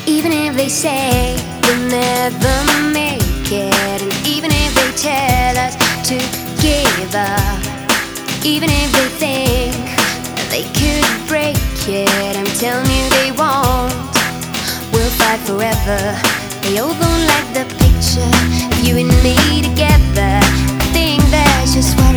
Even if they say we'll never make it, and even if they tell us to give up, even if they think that they could break it, I'm telling you they won't. We'll fight forever. They all gon' like the picture of you and me together. I think that's just what